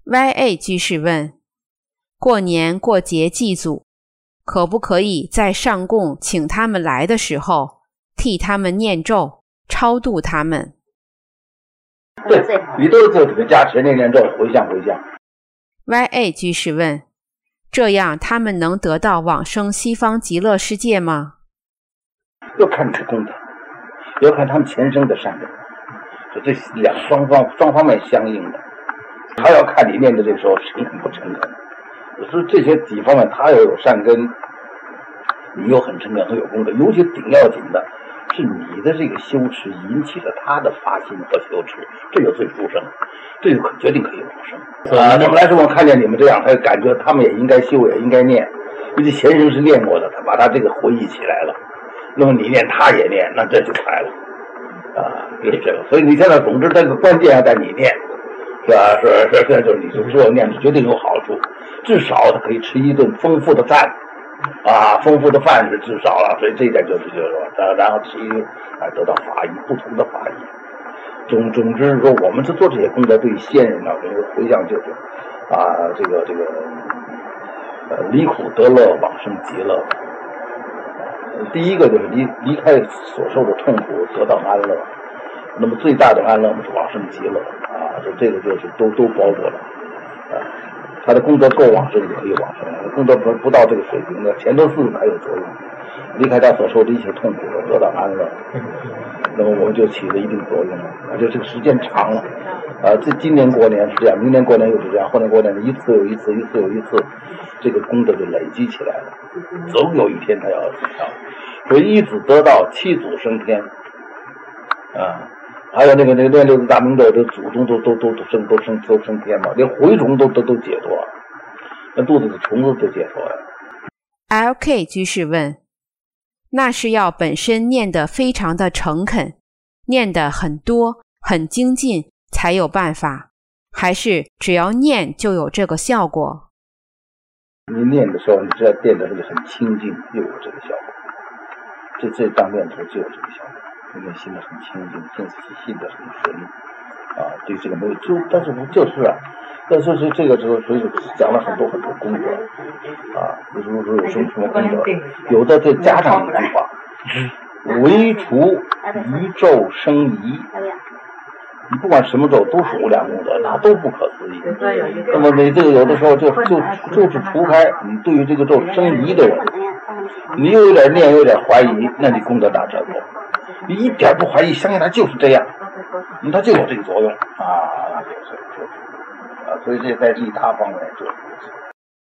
YA 居士问：过年过节祭祖，可不可以在上供请他们来的时候，替他们念咒，超度他们？ 对，你都做这个加持念咒，回向。 YA 居士问：这样他们能得到往生西方极乐世界吗？ 要看你的功德，要看他们前生的善根，这双方面相应的，还要看里面的这个时候诚恳不诚恳。所以这些几方面，他要有善根，你又很诚恳，很有功德。尤其顶要紧的是你的这个修持引起了他的发心和修持，这就最殊胜，这就决定可以往生啊。那么来说，我看见你们这样，他感觉他们也应该修，也应该念，因为前人是练过的，他把他这个回忆起来了。那么你念，他也念，那这就来了啊，就是这个。所以你现在总之这个关键要在你念，是吧？是，就是你所有念是绝对有好处，至少他可以吃一顿丰富的饭啊，丰富的饭是至少了，所以这一点就是说，然后吃得到法益，不同的法益。总之说，我们是做这些功德对先人啊，这个回向就是啊，这个离苦得乐，往生极乐。第一个就是离开所受的痛苦，得到安乐。那么最大的安乐是往生极乐啊，这个就是都包括了啊。他的功德够往生，也可以往生；功德不到这个水平的，前头四个还有作用。离开他所受的一切痛苦，得到安乐，那么我们就起了一定作用了。而且这个时间长了啊，今年过年是这样，明年过年又是这样，后年过年一次又一次，这个功德就累积起来了。总有一天他要所以一子得道，七祖升天啊。还有那个练六字大明咒，这祖宗都升天嘛，连蛔虫都解脱，那肚子的虫子都解脱了。 LK 居士问：那是要本身念得非常的诚恳，念得很多很精进才有办法，还是只要念就有这个效果？ 你念的时候，你只要念的很清净，就有这个效果。这当念头就有这个效果。你心的很清净，信的很纯啊，对这个没有但是就是啊，但是这个时候所以讲了很多功德啊，比如说有什么功德，有的再加上一句话，唯除余咒生疑。你不管什么咒都是无量功德，那都不可思议。那么你这个有的时候就是除开你对于这个咒生疑的人，你有点念有点怀疑，那你功德大折扣。你一点不怀疑，相信他就是这样，他就有这个作用啊，所以这在利他方面就是。